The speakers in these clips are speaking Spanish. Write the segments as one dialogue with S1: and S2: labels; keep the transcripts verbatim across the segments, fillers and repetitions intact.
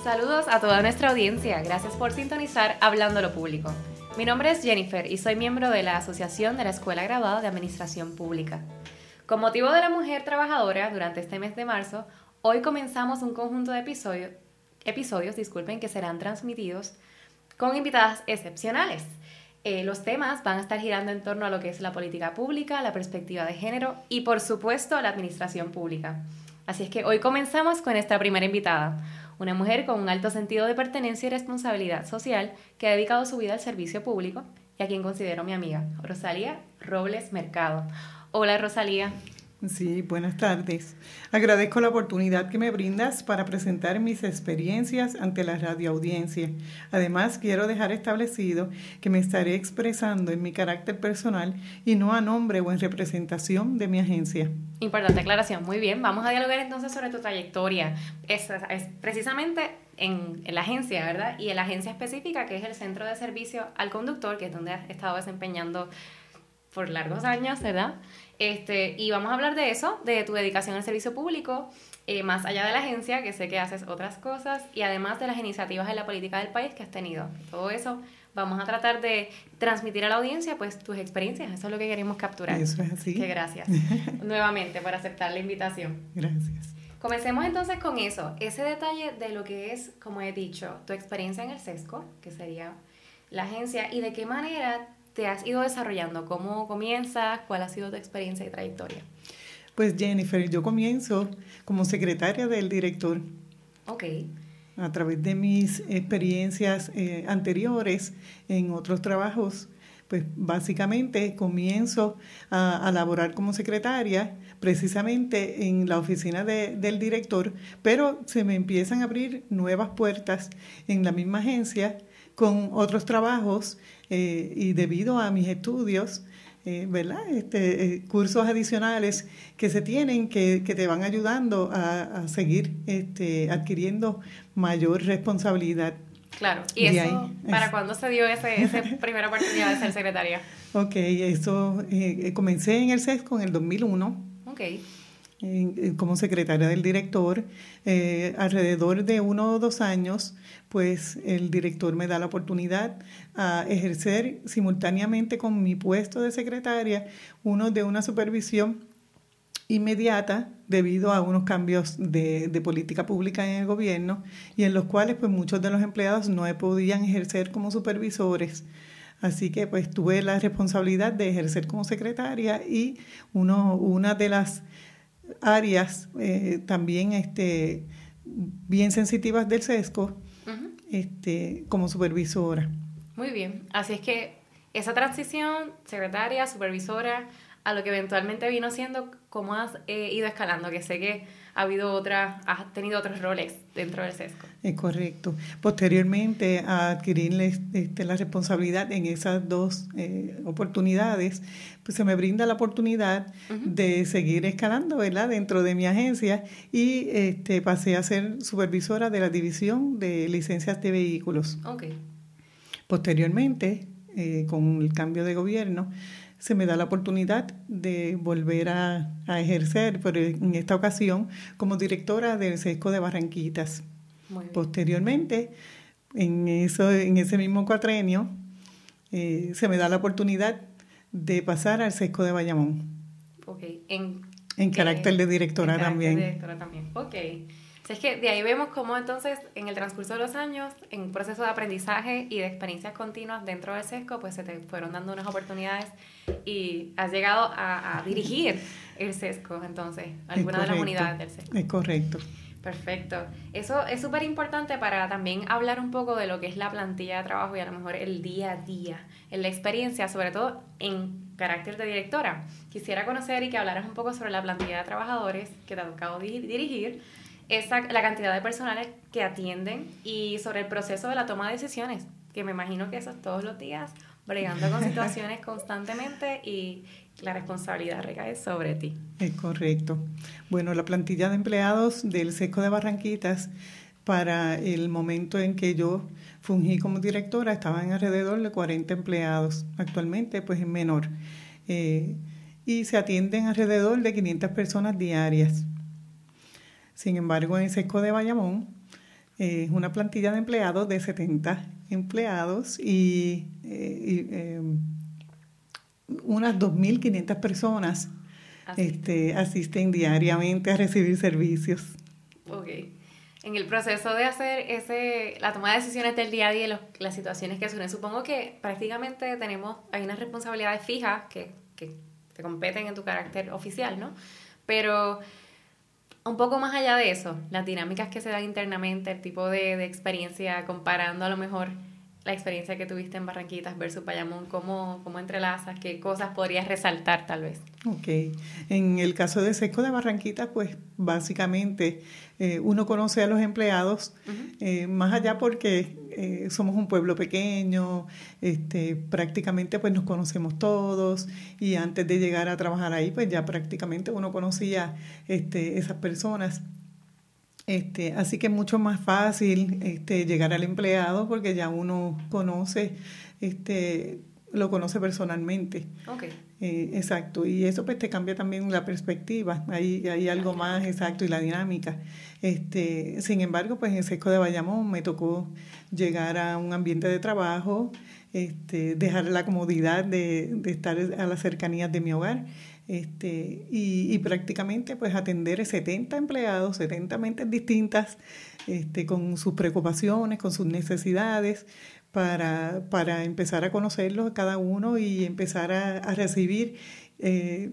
S1: Saludos a toda nuestra audiencia. Gracias por sintonizar Hablando lo Público. Mi nombre es Jennifer y soy miembro de la Asociación de la Escuela Graduada de Administración Pública. Con motivo de la mujer trabajadora durante este mes de marzo, hoy comenzamos un conjunto de episodios, episodios disculpen, que serán transmitidos con invitadas excepcionales. Eh, los temas van a estar girando en torno a lo que es la política pública, la perspectiva de género y, por supuesto, la administración pública. Así es que hoy comenzamos con nuestra primera invitada, una mujer con un alto sentido de pertenencia y responsabilidad social que ha dedicado su vida al servicio público y a quien considero mi amiga, Rosalía Robles Mercado. Hola, Rosalía.
S2: Sí, buenas tardes. Agradezco la oportunidad que me brindas para presentar mis experiencias ante la radioaudiencia. Además, quiero dejar establecido que me estaré expresando en mi carácter personal y no a nombre o en representación de mi agencia.
S1: Importante aclaración. Muy bien, vamos a dialogar entonces sobre tu trayectoria. Es, es precisamente en, en la agencia, ¿verdad? Y en la agencia específica, que es el Centro de Servicio al Conductor, que es donde has estado desempeñando por largos años, ¿verdad? Este, y vamos a hablar de eso, de tu dedicación al servicio público, eh, más allá de la agencia, que sé que haces otras cosas, y además de las iniciativas en la política del país que has tenido. Todo eso vamos a tratar de transmitir a la audiencia, pues, tus experiencias. Eso es lo que queremos capturar.
S2: Eso es así.
S1: Que gracias nuevamente por aceptar la invitación.
S2: Gracias.
S1: Comencemos entonces con eso, ese detalle de lo que es, como he dicho, tu experiencia en el SESCO, que sería la agencia, y de qué manera te has ido desarrollando. ¿Cómo comienzas? ¿Cuál ha sido tu experiencia y trayectoria?
S2: Pues Jennifer, yo comienzo como secretaria del director.
S1: Ok.
S2: A través de mis experiencias eh, anteriores en otros trabajos, pues básicamente comienzo a, a laborar como secretaria precisamente en la oficina de, del director, pero se me empiezan a abrir nuevas puertas en la misma agencia con otros trabajos eh, y debido a mis estudios, eh, ¿verdad? Este, eh, cursos adicionales que se tienen que, que te van ayudando a, a seguir este, adquiriendo mayor responsabilidad.
S1: Claro, ¿y
S2: de
S1: eso
S2: ahí,
S1: para
S2: es,
S1: cuándo se dio ese, esa primera oportunidad de ser secretaria?
S2: Ok, eso eh, comencé en el SESCO en el dos mil uno.
S1: Ok.
S2: Eh, como secretaria del director, eh, alrededor de uno o dos años, pues el director me da la oportunidad a ejercer simultáneamente con mi puesto de secretaria uno de una supervisión inmediata debido a unos cambios de, de política pública en el gobierno y en los cuales pues muchos de los empleados no podían ejercer como supervisores. Así que pues tuve la responsabilidad de ejercer como secretaria y uno, una de las áreas eh, también este, bien sensitivas del SESCO, uh-huh. este, como supervisora.
S1: Muy bien, así es que esa transición, secretaria, supervisora, a lo que eventualmente vino siendo, ¿cómo has eh, ido escalando? Que sé que ha habido otra, has tenido otros roles dentro del SESCO.
S2: Es correcto. Posteriormente a adquirirle este, la responsabilidad en esas dos eh, oportunidades, pues se me brinda la oportunidad uh-huh. de seguir escalando, ¿verdad?, dentro de mi agencia y este, pasé a ser supervisora de la división de licencias de vehículos.
S1: Okay.
S2: Posteriormente, eh, con el cambio de gobierno, se me da la oportunidad de volver a, a ejercer, pero en esta ocasión como directora del SESCO de Barranquitas.
S1: Muy bien.
S2: Posteriormente, en, eso, en ese mismo cuatrenio, eh, se me da la oportunidad de pasar al SESCO de Bayamón.
S1: Ok. En,
S2: en carácter de directora
S1: en carácter
S2: también.
S1: de directora también. Ok. O sea, es que de ahí vemos cómo entonces en el transcurso de los años, en un proceso de aprendizaje y de experiencias continuas dentro del SESCO, pues se te fueron dando unas oportunidades y has llegado a, a dirigir el SESCO, entonces, alguna de las unidades del SESCO.
S2: Es correcto.
S1: Perfecto. Eso es súper importante para también hablar un poco de lo que es la plantilla de trabajo y a lo mejor el día a día, en la experiencia, sobre todo en carácter de directora. Quisiera conocer y que hablaras un poco sobre la plantilla de trabajadores que te ha tocado dirigir, esa, la cantidad de personales que atienden y sobre el proceso de la toma de decisiones, que me imagino que eso es todos los días, bregando con situaciones constantemente y la responsabilidad recae sobre ti.
S2: Es correcto. Bueno, la plantilla de empleados del SESCO de Barranquitas para el momento en que yo fungí como directora estaban alrededor de cuarenta empleados. Actualmente pues es menor. Eh, y se atienden alrededor de quinientas personas diarias. Sin embargo, en el SESCO de Bayamón Es una plantilla de empleados de setenta empleados y, eh, y eh, unas dos mil quinientas personas este, asisten diariamente a recibir servicios.
S1: Ok. En el proceso de hacer ese la toma de decisiones del día a día y los, las situaciones que surgen, supongo que prácticamente tenemos, hay unas responsabilidades fijas que, que te competen en tu carácter oficial, ¿no? Pero un poco más allá de eso, las dinámicas que se dan internamente, el tipo de, de experiencia, comparando a lo mejor la experiencia que tuviste en Barranquitas versus Bayamón, ¿cómo, cómo entrelazas? ¿Qué cosas podrías resaltar tal vez?
S2: Ok. En el caso de Sesco de Barranquitas, pues básicamente eh, uno conoce a los empleados, uh-huh. eh, más allá porque eh, somos un pueblo pequeño, este, prácticamente pues nos conocemos todos y antes de llegar a trabajar ahí, pues ya prácticamente uno conocía este, esas personas. Este, así que es mucho más fácil este, llegar al empleado porque ya uno conoce, este, lo conoce personalmente.
S1: Okay.
S2: Eh, exacto, y eso pues te cambia también la perspectiva, hay, hay algo más exacto y la dinámica. Este, sin embargo, pues en Sesco de Bayamón me tocó llegar a un ambiente de trabajo, este, dejar la comodidad de, de estar a las cercanías de mi hogar. Este, y, y prácticamente pues atender setenta empleados, setenta mentes distintas, este, con sus preocupaciones, con sus necesidades, para, para empezar a conocerlos a cada uno y empezar a, a recibir eh,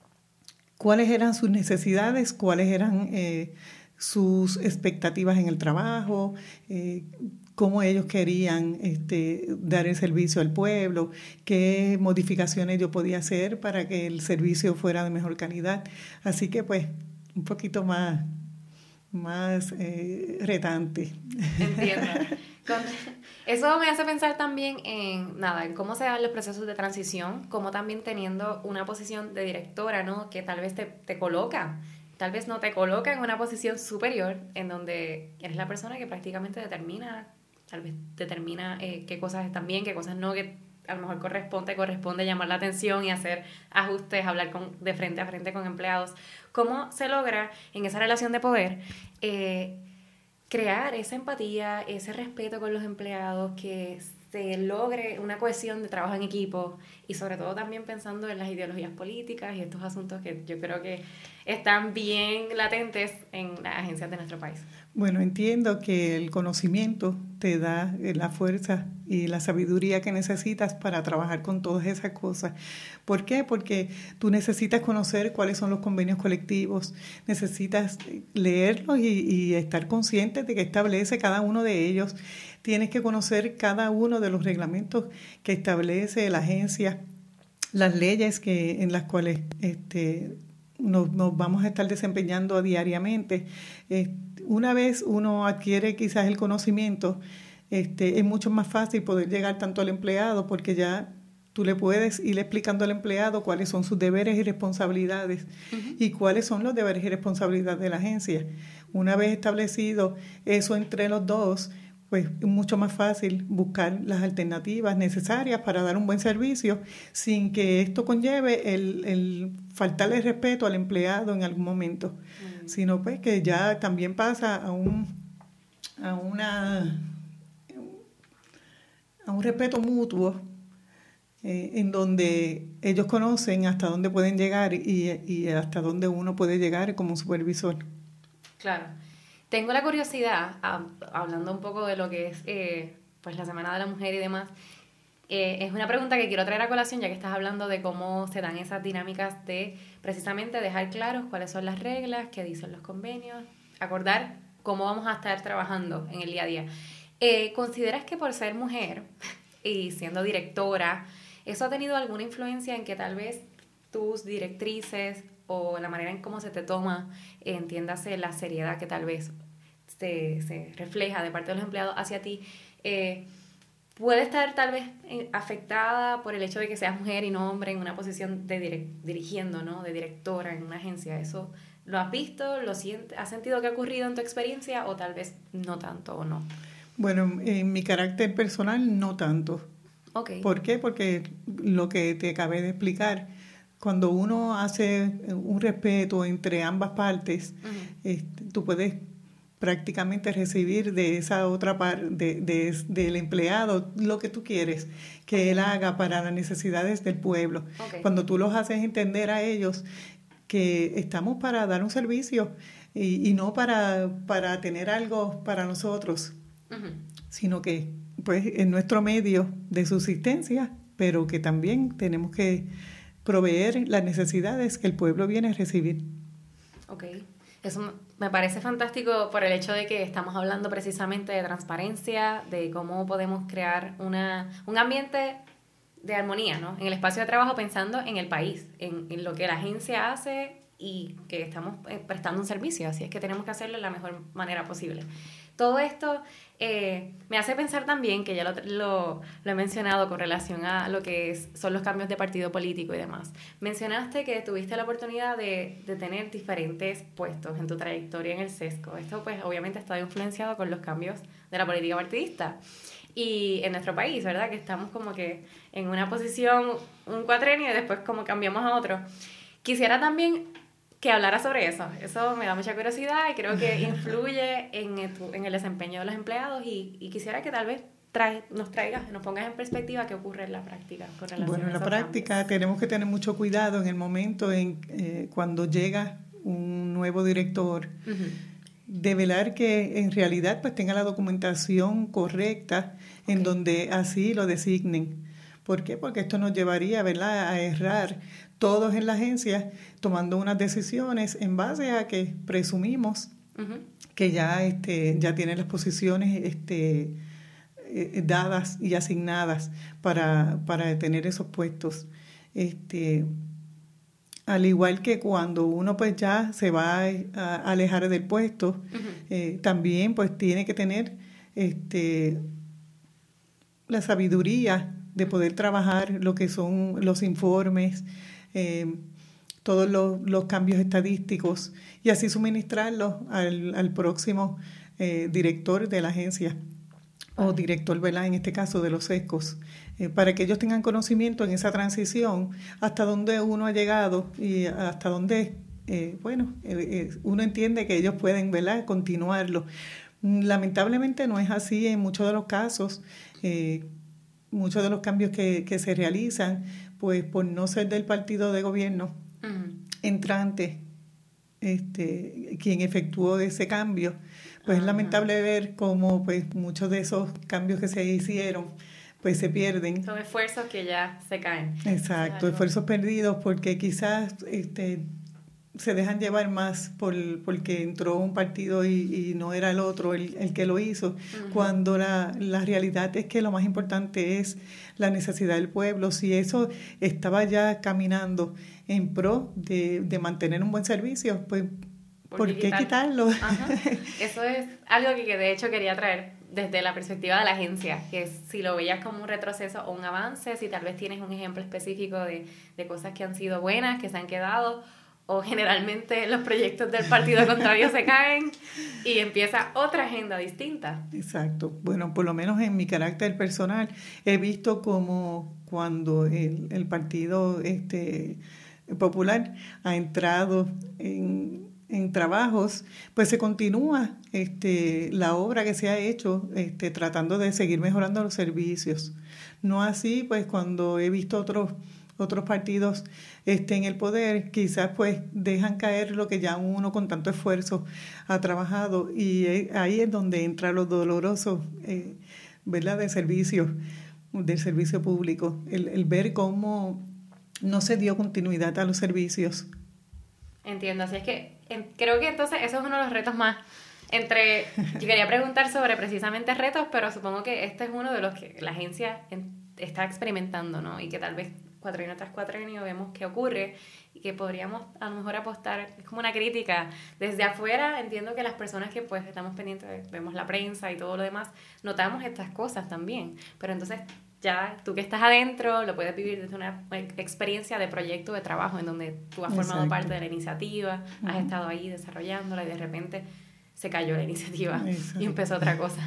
S2: cuáles eran sus necesidades, cuáles eran eh, sus expectativas en el trabajo, eh, cómo ellos querían este, dar el servicio al pueblo, qué modificaciones yo podía hacer para que el servicio fuera de mejor calidad. Así que pues un poquito más, más eh, retante.
S1: Entiendo. Con, eso me hace pensar también en nada, en cómo se dan los procesos de transición, como también teniendo una posición de directora, ¿no? Que tal vez te, te coloca, tal vez no te coloca en una posición superior, en donde eres la persona que prácticamente determina tal vez determina eh, qué cosas están bien, qué cosas no, que a lo mejor corresponde, corresponde llamar la atención y hacer ajustes, hablar con, de frente a frente con empleados. ¿Cómo se logra en esa relación de poder eh, crear esa empatía, ese respeto con los empleados, que se logre una cohesión de trabajo en equipo y sobre todo también pensando en las ideologías políticas y estos asuntos que yo creo que están bien latentes en las agencias de nuestro país?
S2: Bueno, entiendo que el conocimiento te da la fuerza y la sabiduría que necesitas para trabajar con todas esas cosas. ¿Por qué? Porque tú necesitas conocer cuáles son los convenios colectivos, necesitas leerlos y, y estar consciente de que establece cada uno de ellos. Tienes que conocer cada uno de los reglamentos que establece la agencia, las leyes que en las cuales este, nos, nos vamos a estar desempeñando diariamente. Eh, una vez uno adquiere quizás el conocimiento, este, es mucho más fácil poder llegar tanto al empleado porque ya tú le puedes ir explicando al empleado cuáles son sus deberes y responsabilidades uh-huh. y cuáles son los deberes y responsabilidades de la agencia. Una vez establecido eso entre los dos, pues es mucho más fácil buscar las alternativas necesarias para dar un buen servicio sin que esto conlleve el, el faltarle respeto al empleado en algún momento, uh-huh. sino pues que ya también pasa a un a una a un respeto mutuo eh, en donde ellos conocen hasta dónde pueden llegar y, y hasta dónde uno puede llegar como supervisor.
S1: Claro. Tengo la curiosidad, hablando un poco de lo que es eh, pues la Semana de la Mujer y demás, eh, es una pregunta que quiero traer a colación ya que estás hablando de cómo se dan esas dinámicas de precisamente dejar claros cuáles son las reglas, qué dicen los convenios, acordar cómo vamos a estar trabajando en el día a día. Eh, ¿Consideras que por ser mujer y siendo directora, eso ha tenido alguna influencia en que tal vez tus directrices o la manera en cómo se te toma, eh, entiéndase la seriedad que tal vez se, se refleja de parte de los empleados hacia ti, eh, puede estar tal vez afectada por el hecho de que seas mujer y no hombre en una posición de direct, dirigiendo, ¿no? De directora en una agencia? ¿Eso lo has visto? ¿Lo sientes? ¿Has sentido que ha ocurrido en tu experiencia o tal vez no tanto o no?
S2: Bueno, en mi carácter personal no tanto.
S1: Okay.
S2: ¿Por qué? Porque lo que te acabé de explicar, cuando uno hace un respeto entre ambas partes, uh-huh. este, tú puedes prácticamente recibir de esa otra parte, de, de, del empleado, lo que tú quieres que él haga para las necesidades del pueblo. Okay. Cuando tú los haces entender a ellos que estamos para dar un servicio y, y no para, para tener algo para nosotros, uh-huh. sino que pues es nuestro medio de subsistencia, pero que también tenemos que proveer las necesidades que el pueblo viene a recibir.
S1: Ok, eso me parece fantástico por el hecho de que estamos hablando precisamente de transparencia, de cómo podemos crear una, un ambiente de armonía, ¿no? En el espacio de trabajo, pensando en el país, en, en lo que la agencia hace y que estamos prestando un servicio, así es que tenemos que hacerlo de la mejor manera posible. Todo esto eh, me hace pensar también, que ya lo, lo, lo he mencionado con relación a lo que es, son los cambios de partido político y demás. Mencionaste que tuviste la oportunidad de, de tener diferentes puestos en tu trayectoria en el SESCO. Esto pues obviamente está influenciado con los cambios de la política partidista. Y en nuestro país, ¿verdad? Que estamos como que en una posición, un cuatrenio y después como cambiamos a otro. Quisiera también que hablara sobre eso. Eso me da mucha curiosidad y creo que influye en el, en el desempeño de los empleados y, y quisiera que tal vez trae, nos traigas, nos pongas en perspectiva qué ocurre en la práctica con relación
S2: Bueno, en la práctica cambios. Tenemos que tener mucho cuidado en el momento en eh, cuando llega un nuevo director, uh-huh. de velar que en realidad pues tenga la documentación correcta en okay. donde así lo designen. ¿Por qué? Porque esto nos llevaría, ¿verdad?, a errar todos en la agencia tomando unas decisiones en base a que presumimos uh-huh. que ya este ya tienen las posiciones este eh, dadas y asignadas para para tener esos puestos. Este al igual que cuando uno pues ya se va a alejar del puesto, uh-huh. eh, también pues tiene que tener este la sabiduría de poder trabajar lo que son los informes, eh, todos los, los cambios estadísticos y así suministrarlos al, al próximo eh, director de la agencia o director, ¿verdad?, en este caso de los SESCOs, eh, para que ellos tengan conocimiento en esa transición hasta dónde uno ha llegado y hasta dónde, eh, bueno, eh, eh, uno entiende que ellos pueden, ¿verdad?, continuarlo. Lamentablemente no es así en muchos de los casos. Eh, muchos de los cambios que, que se realizan, pues por no ser del partido de gobierno uh-huh. entrante, este, quien efectuó ese cambio, pues uh-huh. es lamentable ver cómo pues muchos de esos cambios que se hicieron pues se pierden.
S1: Son esfuerzos que ya se caen.
S2: Exacto, claro. Esfuerzos perdidos porque quizás este se dejan llevar más por porque entró un partido y, y no era el otro el, el que lo hizo, uh-huh. cuando la, la realidad es que lo más importante es la necesidad del pueblo. Si eso estaba ya caminando en pro de, de mantener un buen servicio, pues ¿por, ¿por qué quitarlo?
S1: Ajá. Eso es algo que, que de hecho quería traer desde la perspectiva de la agencia, que si lo veías como un retroceso o un avance, si tal vez tienes un ejemplo específico de, de cosas que han sido buenas, que se han quedado, o generalmente los proyectos del partido contrario se caen y empieza otra agenda distinta.
S2: Exacto. Bueno, por lo menos en mi carácter personal he visto como cuando el, el partido este, popular ha entrado en, en trabajos, pues se continúa este, la obra que se ha hecho este, tratando de seguir mejorando los servicios. No así, pues cuando he visto otros otros partidos este, en el poder, quizás pues dejan caer lo que ya uno con tanto esfuerzo ha trabajado y ahí es donde entra lo doloroso, eh, ¿verdad?, del servicio, del servicio público, el, el ver cómo no se dio continuidad a los servicios.
S1: Entiendo, así es que en, creo que entonces eso es uno de los retos más entre, yo quería preguntar sobre precisamente retos, pero supongo que este es uno de los que la agencia en, está experimentando, ¿no? Y que tal vez cuatrenio tras cuatrenio vemos qué ocurre y que podríamos a lo mejor apostar, es como una crítica desde afuera. Entiendo que las personas que pues estamos pendientes, vemos la prensa y todo lo demás, notamos estas cosas también, pero entonces ya tú que estás adentro lo puedes vivir desde una experiencia de proyecto de trabajo en donde tú has formado Exacto. parte de la iniciativa, uh-huh. has estado ahí desarrollándola y de repente se cayó la iniciativa Exacto. y empezó otra cosa.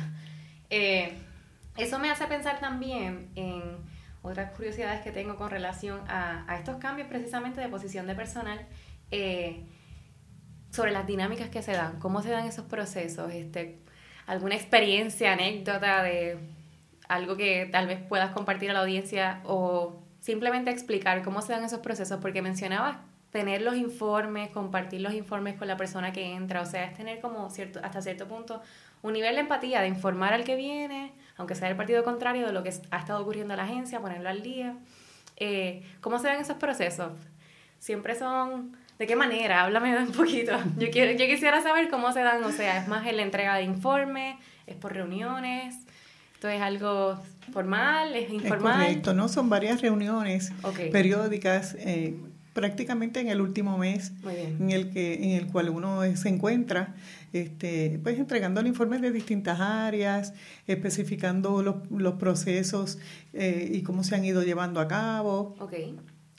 S1: Eh, eso me hace pensar también en otras curiosidades que tengo con relación a, a estos cambios precisamente de posición de personal. Eh, sobre las dinámicas que se dan, cómo se dan esos procesos, este, alguna experiencia, anécdota de algo que tal vez puedas compartir a la audiencia o simplemente explicar cómo se dan esos procesos, porque mencionabas tener los informes, compartir los informes con la persona que entra, o sea, es tener como cierto, hasta cierto punto un nivel de empatía, de informar al que viene, aunque sea del partido contrario, de lo que ha estado ocurriendo en la agencia, ponerlo al día. Eh, ¿Cómo se dan esos procesos? Siempre son... ¿De qué manera? Háblame un poquito. Yo, quiero, yo quisiera saber cómo se dan, o sea, ¿es más en la entrega de informes? ¿Es por reuniones? ¿Esto es algo formal? ¿Es informal?
S2: Es correcto, ¿no? Son varias reuniones
S1: okay.
S2: periódicas, eh, prácticamente en el último mes, en el que en el cual uno se encuentra, este, pues entregando informes de distintas áreas, especificando los, los procesos eh, y cómo se han ido llevando a cabo.
S1: Okay.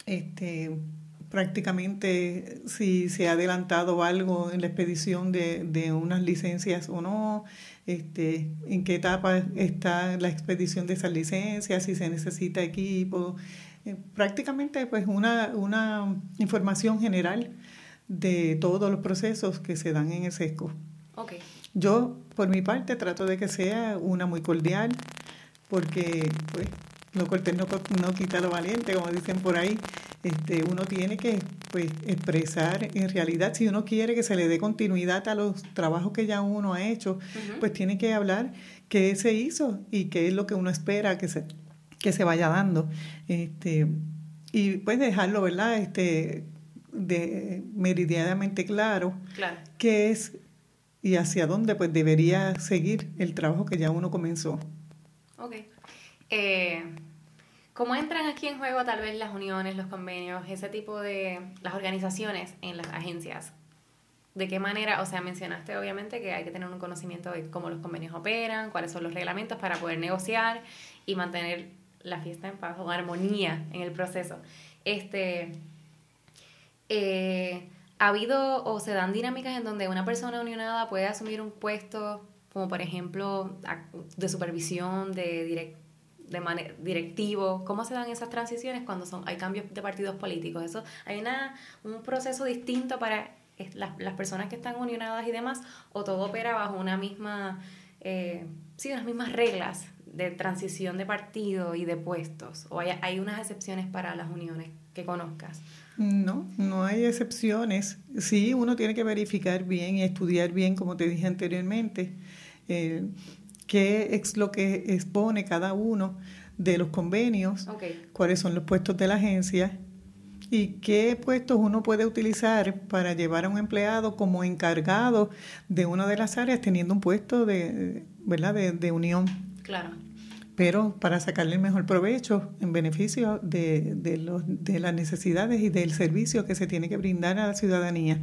S2: Este, prácticamente si se ha adelantado algo en la expedición de, de unas licencias o no, este, en qué etapa está la expedición de esas licencias, si se necesita equipo, eh, prácticamente pues una, una información general de todos los procesos que se dan en el SESCO.
S1: Okay.
S2: Yo, por mi parte, trato de que sea una muy cordial, porque pues lo cortés no, no quita lo valiente, como dicen por ahí. Este, uno tiene que pues, expresar en realidad, si uno quiere que se le dé continuidad a los trabajos que ya uno ha hecho, uh-huh. pues tiene que hablar qué se hizo y qué es lo que uno espera que se, que se vaya dando. Este, y pues dejarlo, ¿verdad? Este, de, meridianamente claro,
S1: claro
S2: qué es y hacia dónde pues debería seguir el trabajo que ya uno comenzó.
S1: Ok. Eh... ¿Cómo entran aquí en juego tal vez las uniones, los convenios, ese tipo de... las organizaciones en las agencias? ¿De qué manera? O sea, mencionaste obviamente que hay que tener un conocimiento de cómo los convenios operan, cuáles son los reglamentos para poder negociar y mantener la fiesta en paz o armonía en el proceso. Este, eh, ¿ha habido o se dan dinámicas en donde una persona unionada puede asumir un puesto como por ejemplo de supervisión, de dirección, de manera directivo? ¿Cómo se dan esas transiciones cuando son hay cambios de partidos políticos? Eso hay una un proceso distinto para las, las personas que están unionadas y demás, o todo opera bajo una misma eh, sí unas mismas reglas de transición de partido y de puestos, o hay, hay unas excepciones para las uniones que conozcas.
S2: No, no hay excepciones. Sí, uno tiene que verificar bien y estudiar bien, como te dije anteriormente, eh, qué es lo que expone cada uno de los convenios,
S1: okay.
S2: cuáles son los puestos de la agencia y qué puestos uno puede utilizar para llevar a un empleado como encargado de una de las áreas teniendo un puesto de, ¿verdad? de, de unión.
S1: Claro.
S2: Pero para sacarle el mejor provecho en beneficio de, de, los, de las necesidades y del servicio que se tiene que brindar a la ciudadanía.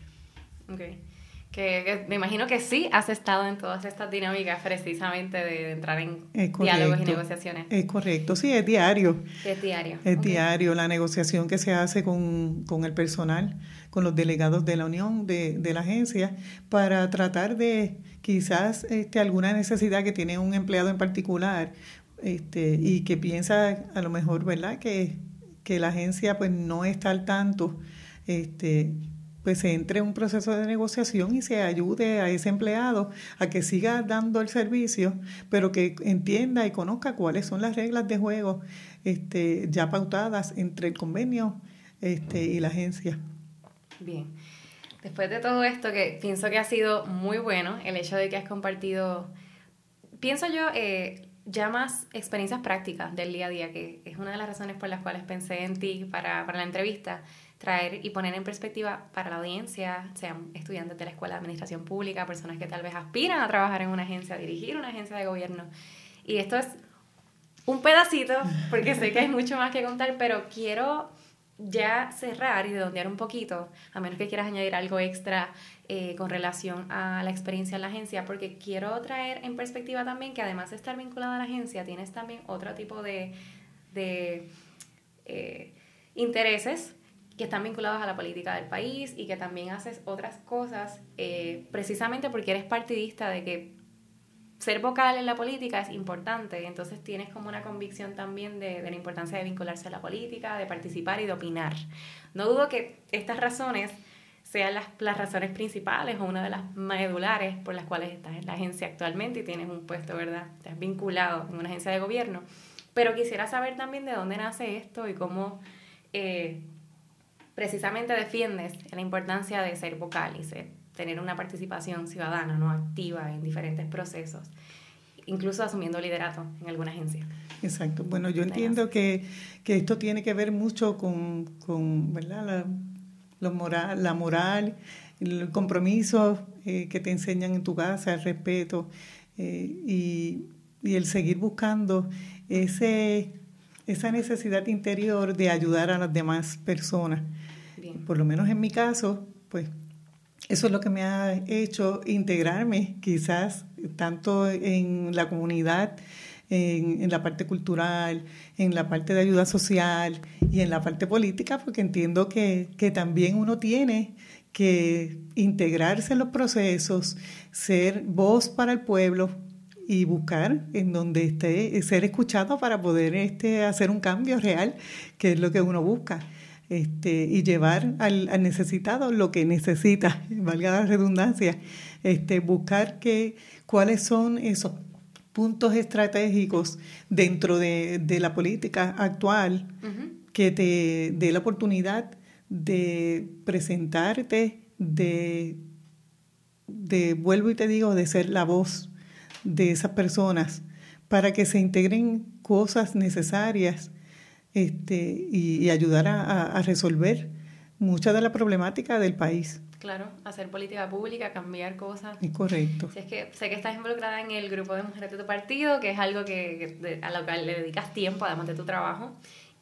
S1: Okay. Que, que me imagino que sí has estado en todas estas dinámicas precisamente de, de entrar en diálogos y negociaciones.
S2: Es correcto, sí, es diario.
S1: Es diario.
S2: Es
S1: okay.
S2: diario la negociación que se hace con, con el personal, con los delegados de la unión, de, de la agencia, para tratar de quizás este, alguna necesidad que tiene un empleado en particular este, y que piensa a lo mejor, ¿verdad?, que, que la agencia pues no está al tanto, este pues se entre en un proceso de negociación y se ayude a ese empleado a que siga dando el servicio, pero que entienda y conozca cuáles son las reglas de juego este, ya pautadas entre el convenio este, y la agencia.
S1: Bien. Después de todo esto, que pienso que ha sido muy bueno, el hecho de que has compartido, pienso yo, eh, ya más experiencias prácticas del día a día, que es una de las razones por las cuales pensé en ti para, para la entrevista, traer y poner en perspectiva para la audiencia, sean estudiantes de la Escuela de Administración Pública, personas que tal vez aspiran a trabajar en una agencia, a dirigir una agencia de gobierno. Y esto es un pedacito, porque sé que hay mucho más que contar, pero quiero ya cerrar y redondear un poquito, a menos que quieras añadir algo extra eh, con relación a la experiencia en la agencia, porque quiero traer en perspectiva también que además de estar vinculada a la agencia, tienes también otro tipo de, de eh, intereses que están vinculados a la política del país y que también haces otras cosas eh, precisamente porque eres partidista de que ser vocal en la política es importante, entonces tienes como una convicción también de, de la importancia de vincularse a la política, de participar y de opinar. No dudo que estas razones sean las, las razones principales o una de las medulares por las cuales estás en la agencia actualmente y tienes un puesto, ¿verdad? Estás vinculado en una agencia de gobierno. Pero quisiera saber también de dónde nace esto y cómo eh, precisamente defiendes la importancia de ser vocal y ser, tener una participación ciudadana, ¿no? Activa en diferentes procesos, incluso asumiendo liderato en alguna agencia.
S2: Exacto. Bueno, yo entiendo que, que esto tiene que ver mucho con, con ¿verdad? La, la, moral, la moral, el compromiso eh, que te enseñan en tu casa, el respeto eh, y, y el seguir buscando ese, esa necesidad interior de ayudar a las demás personas. Bien. Por lo menos en mi caso, pues eso es lo que me ha hecho integrarme quizás tanto en la comunidad, en, en la parte cultural, en la parte de ayuda social y en la parte política, porque entiendo que, que también uno tiene que integrarse en los procesos, ser voz para el pueblo y buscar en donde esté, ser escuchado para poder este, hacer un cambio real, que es lo que uno busca. Este, y llevar al, al necesitado lo que necesita, valga la redundancia, este, buscar que, cuáles son esos puntos estratégicos dentro de, de la política actual uh-huh. que te dé la oportunidad de presentarte, de, de, vuelvo y te digo, de ser la voz de esas personas para que se integren cosas necesarias Este, y, y ayudar a, a resolver mucha de la problemática del país.
S1: Claro, hacer política pública, cambiar cosas.
S2: Es correcto.
S1: Si es que sé que estás involucrada en el grupo de mujeres de tu partido, que es algo que, que a lo que le dedicas tiempo, además de tu trabajo.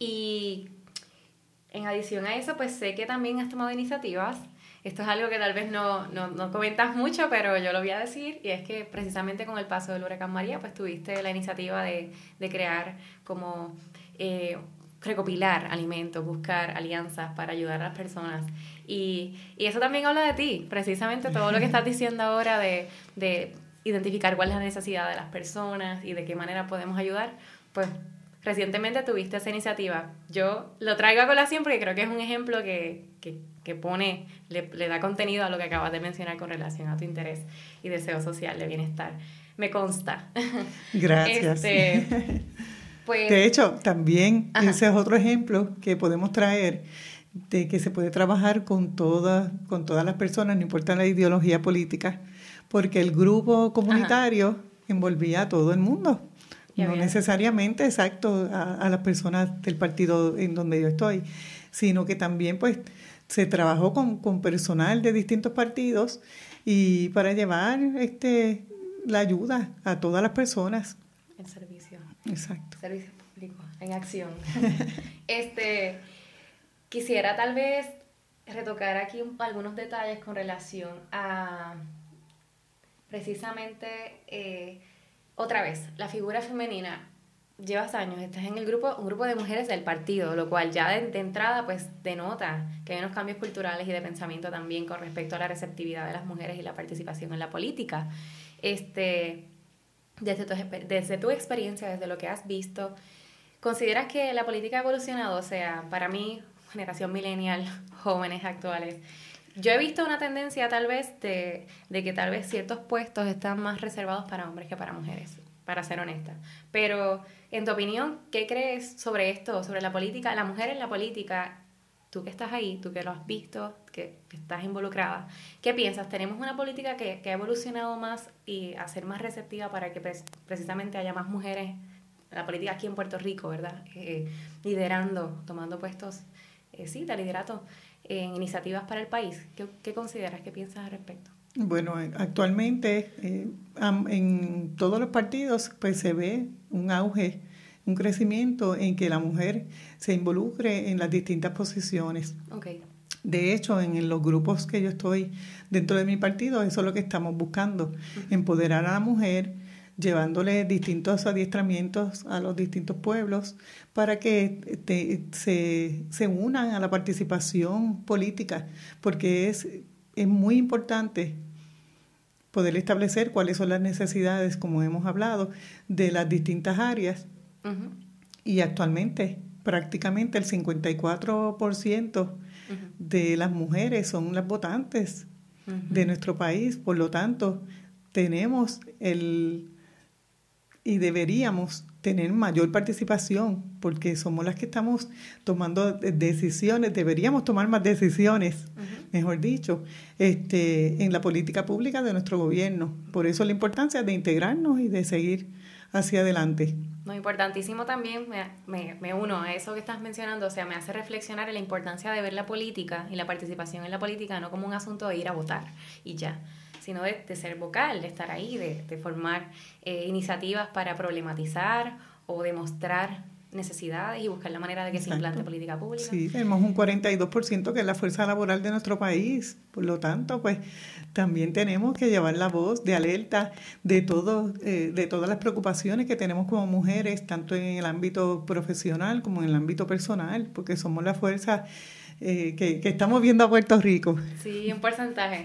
S1: Y en adición a eso, pues sé que también has tomado iniciativas. Esto es algo que tal vez no, no, no comentas mucho, pero yo lo voy a decir, y es que precisamente con el paso del huracán María, pues tuviste la iniciativa de, de crear como... Eh, recopilar alimentos, buscar alianzas para ayudar a las personas. Y, y eso también habla de ti, precisamente todo lo que estás diciendo ahora de, de identificar cuál es la necesidad de las personas y de qué manera podemos ayudar. Pues recientemente tuviste esa iniciativa. Yo lo traigo a colación porque creo que es un ejemplo que, que, que pone, le, le da contenido a lo que acabas de mencionar con relación a tu interés y deseo social de bienestar. Me consta.
S2: Gracias.
S1: Este, Pues,
S2: de hecho, también ajá. ese es otro ejemplo que podemos traer de que se puede trabajar con todas, con todas las personas, no importa la ideología política, porque el grupo comunitario ajá. envolvía a todo el mundo, ya no bien. necesariamente exacto a, a las personas del partido en donde yo estoy, sino que también pues se trabajó con, con personal de distintos partidos y para llevar este la ayuda a todas las personas.
S1: El servicio.
S2: Exacto.
S1: Servicio público en acción. este, quisiera tal vez retocar aquí un, algunos detalles con relación a precisamente, eh, otra vez, la figura femenina. Llevas años, estás en el grupo, un grupo de mujeres del partido, lo cual ya de, de entrada pues denota que hay unos cambios culturales y de pensamiento también con respecto a la receptividad de las mujeres y la participación en la política. Este... Desde tu, desde tu experiencia, desde lo que has visto, ¿consideras que la política ha evolucionado? O sea, para mí, generación millennial, jóvenes actuales, yo he visto una tendencia tal vez de, de que tal vez ciertos puestos están más reservados para hombres que para mujeres, para ser honesta. Pero, en tu opinión, ¿qué crees sobre esto, sobre la política? La mujer en la política, tú que estás ahí, tú que lo has visto, que, que estás involucrada, ¿qué piensas? ¿Tenemos una política que, que ha evolucionado más y a ser más receptiva para que pre- precisamente haya más mujeres, la política aquí en Puerto Rico, ¿verdad? Eh, liderando, tomando puestos, eh, sí, de liderato en iniciativas para el país. ¿Qué, qué consideras? ¿Qué piensas al respecto?
S2: Bueno, actualmente eh, en todos los partidos pues se ve un auge, un crecimiento en que la mujer se involucre en las distintas posiciones.
S1: Okay.
S2: De hecho, en los grupos que yo estoy dentro de mi partido, eso es lo que estamos buscando, uh-huh. empoderar a la mujer, llevándole distintos adiestramientos a los distintos pueblos para que te, se, se unan a la participación política, porque es, es muy importante poder establecer cuáles son las necesidades, como hemos hablado, de las distintas áreas. Uh-huh. Y actualmente prácticamente el cincuenta y cuatro por ciento uh-huh. de las mujeres son las votantes uh-huh. de nuestro país. Por lo tanto, tenemos el y deberíamos tener mayor participación porque somos las que estamos tomando decisiones, deberíamos tomar más decisiones, uh-huh. mejor dicho, este, en la política pública de nuestro gobierno. Por eso la importancia de integrarnos y de seguir hacia adelante.
S1: No, importantísimo también, me, me, me uno a eso que estás mencionando, o sea, me hace reflexionar en la importancia de ver la política y la participación en la política no como un asunto de ir a votar y ya, sino de, de ser vocal, de estar ahí, de, de formar eh, iniciativas para problematizar o demostrar necesidades y buscar la manera de que Exacto. se implante política pública.
S2: Sí, tenemos un cuarenta y dos por ciento que es la fuerza laboral de nuestro país, por lo tanto, pues también tenemos que llevar la voz de alerta de todo, eh, de todas las preocupaciones que tenemos como mujeres, tanto en el ámbito profesional como en el ámbito personal, porque somos la fuerza eh, que, que estamos viendo a Puerto Rico.
S1: Sí, un porcentaje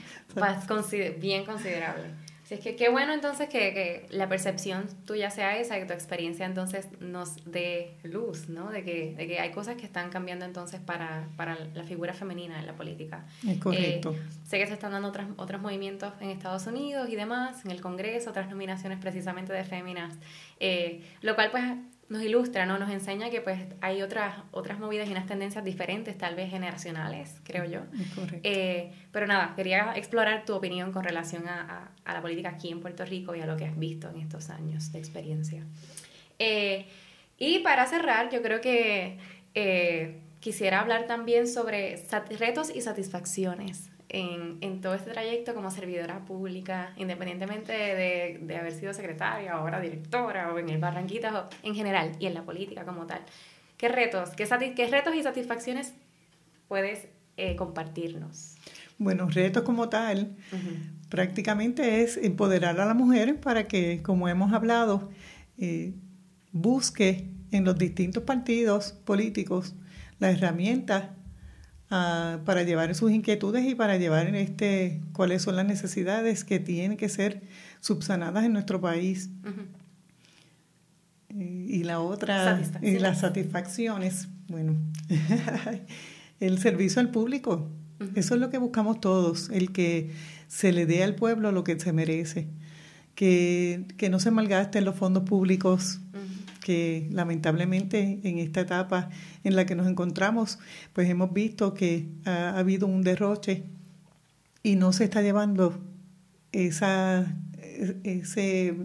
S1: bien considerable. Así es que qué bueno entonces que, que la percepción tuya sea esa, que tu experiencia entonces nos dé luz, ¿no? De que, de que hay cosas que están cambiando entonces para, para la figura femenina en la política.
S2: Es correcto.
S1: Eh, sé que se están dando otras, otros movimientos en Estados Unidos y demás, en el Congreso, otras nominaciones precisamente de féminas, eh, lo cual pues nos ilustra, ¿no? Nos enseña que pues hay otras otras movidas y unas tendencias diferentes, tal vez generacionales, creo yo.
S2: Correcto.
S1: Eh, pero nada, quería explorar tu opinión con relación a, a, a la política aquí en Puerto Rico y a lo que has visto en estos años de experiencia. Eh, y para cerrar, yo creo que eh, quisiera hablar también sobre sat- retos y satisfacciones en, en todo este trayecto como servidora pública, independientemente de, de, de haber sido secretaria, ahora directora, o en el Barranquitas, o en general, y en la política como tal. ¿Qué retos, qué, sati- qué retos y satisfacciones puedes eh, compartirnos?
S2: Bueno, retos como tal, uh-huh. prácticamente es empoderar a la mujer para que, como hemos hablado, eh, busque en los distintos partidos políticos las herramientas Uh, para llevar sus inquietudes y para llevar este cuáles son las necesidades que tienen que ser subsanadas en nuestro país. Uh-huh. y, y la otra, y las satisfacciones, bueno, el servicio al público. Uh-huh. Eso es lo que buscamos todos, el que se le dé al pueblo lo que se merece, que, que no se malgasten los fondos públicos, uh-huh. que lamentablemente en esta etapa en la que nos encontramos, pues hemos visto que ha, ha habido un derroche y no se está llevando esa ese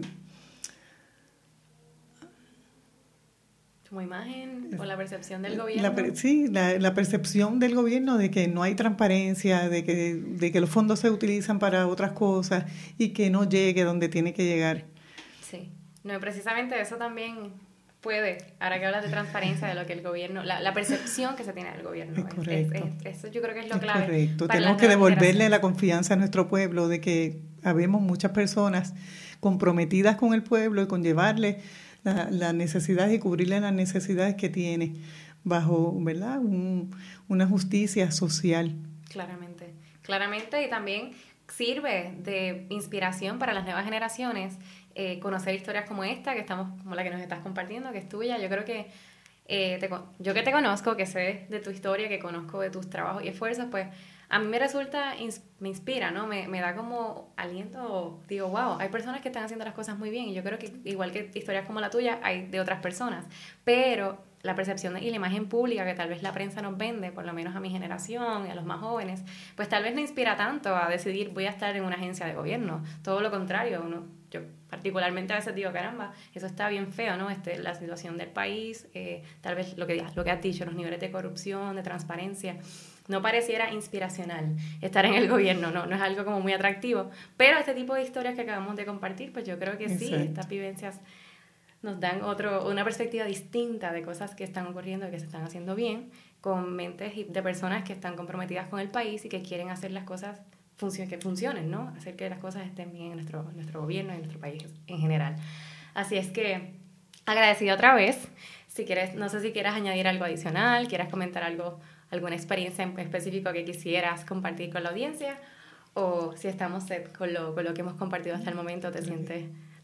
S1: como imagen o la percepción del gobierno.
S2: La, sí, la, la percepción del gobierno de que no hay transparencia, de que, de que los fondos se utilizan para otras cosas y que no llegue donde tiene que llegar.
S1: Sí, no, precisamente eso también puede, ahora que hablas de transparencia, de lo que el gobierno, la, la percepción que se tiene del gobierno.
S2: Es correcto.
S1: Es, es, eso yo creo que es lo
S2: es
S1: clave.
S2: Correcto. Tenemos que devolverle la confianza a nuestro pueblo de que habemos muchas personas comprometidas con el pueblo y con llevarle las la necesidades y cubrirle las necesidades que tiene bajo, ¿verdad?, Un, una justicia social.
S1: Claramente, claramente, y también sirve de inspiración para las nuevas generaciones. Eh, conocer historias como esta, que estamos, como la que nos estás compartiendo, que es tuya. Yo creo que eh, te, yo que te conozco, que sé de tu historia, que conozco de tus trabajos y esfuerzos, pues a mí me resulta, me inspira, ¿no? Me, me da como aliento, digo, wow, hay personas que están haciendo las cosas muy bien, y yo creo que igual que historias como la tuya, hay de otras personas, pero la percepción y la imagen pública que tal vez la prensa nos vende, por lo menos a mi generación y a los más jóvenes, pues tal vez no inspira tanto a decidir voy a estar en una agencia de gobierno. Todo lo contrario, uno, yo particularmente a veces digo, caramba, eso está bien feo, ¿no? Este, la situación del país, eh, tal vez lo que, lo que has dicho, los niveles de corrupción, de transparencia, no pareciera inspiracional estar en el gobierno, no, no es algo como muy atractivo, pero este tipo de historias que acabamos de compartir, pues yo creo que sí,
S2: Exacto.
S1: Estas vivencias nos dan otro, una perspectiva distinta de cosas que están ocurriendo y que se están haciendo bien, con mentes de personas que están comprometidas con el país y que quieren hacer las cosas func- que funcionen, ¿no? Hacer que las cosas estén bien en nuestro, nuestro gobierno y en nuestro país en general. Así es que, agradecida otra vez. Si quieres, no sé si quieras añadir algo adicional, quieras comentar algo, alguna experiencia en específico que quisieras compartir con la audiencia, o si estamos con lo, con lo que hemos compartido hasta el momento, te sientes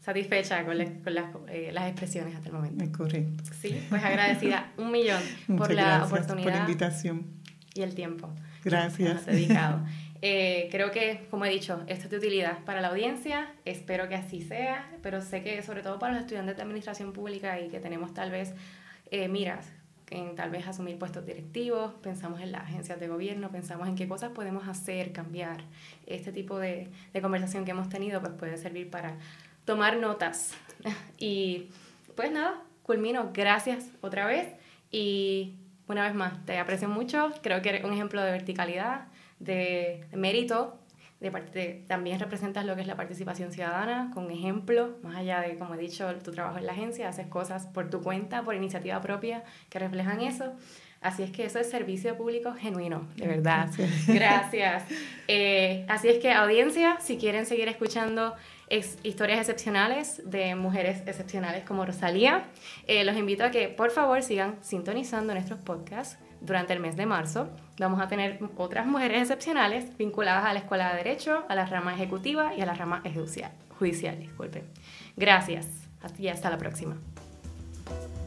S1: satisfecha con, la, con las, eh, las expresiones hasta el momento.
S2: Es correcto.
S1: Sí, pues agradecida un millón por la oportunidad.
S2: Por la invitación.
S1: Y el tiempo.
S2: Gracias.
S1: Dedicado. Eh, creo que, como he dicho, esto es de utilidad para la audiencia, espero que así sea, pero sé que sobre todo para los estudiantes de administración pública y que tenemos tal vez eh, miras en tal vez asumir puestos directivos, pensamos en las agencias de gobierno, pensamos en qué cosas podemos hacer, cambiar. Este tipo de, de conversación que hemos tenido pues puede servir para tomar notas. Y pues nada, culmino, gracias otra vez y una vez más, te aprecio mucho, creo que eres un ejemplo de verticalidad, de, de mérito, de parte, también representas lo que es la participación ciudadana, con ejemplo, más allá de, como he dicho, tu trabajo en la agencia, haces cosas por tu cuenta, por iniciativa propia, que reflejan eso. Así es que eso es servicio público genuino, de verdad. Gracias. Gracias. Eh, así es que, audiencia, si quieren seguir escuchando ex- historias excepcionales de mujeres excepcionales como Rosalía, eh, los invito a que, por favor, sigan sintonizando nuestros podcasts durante el mes de marzo. Vamos a tener otras mujeres excepcionales vinculadas a la Escuela de Derecho, a la rama ejecutiva y a la rama judicial. judicial disculpen. Gracias. Y hasta la próxima.